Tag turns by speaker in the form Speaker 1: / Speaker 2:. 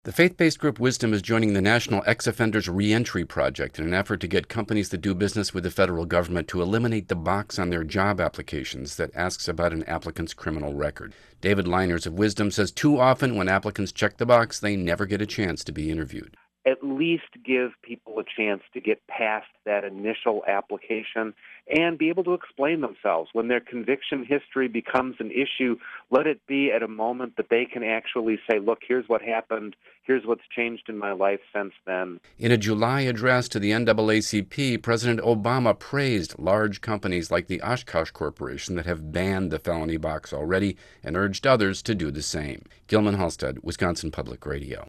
Speaker 1: The faith-based group Wisdom is joining the National Ex-Offenders Reentry Project in an effort to get companies that do business with the federal government to eliminate the box on their job applications that asks about an applicant's criminal record. David Liners of Wisdom says too often when applicants check the box, they never get a chance to be interviewed.
Speaker 2: At least give people a chance to get past that initial application and be able to explain themselves. When their conviction history becomes an issue, let it be at a moment that they can actually say, look, here's what happened, here's what's changed in my life since then.
Speaker 1: In a July address to the NAACP, President Obama praised large companies like the Oshkosh Corporation that have banned the felony box already and urged others to do the same. Gilman Halstead, Wisconsin Public Radio.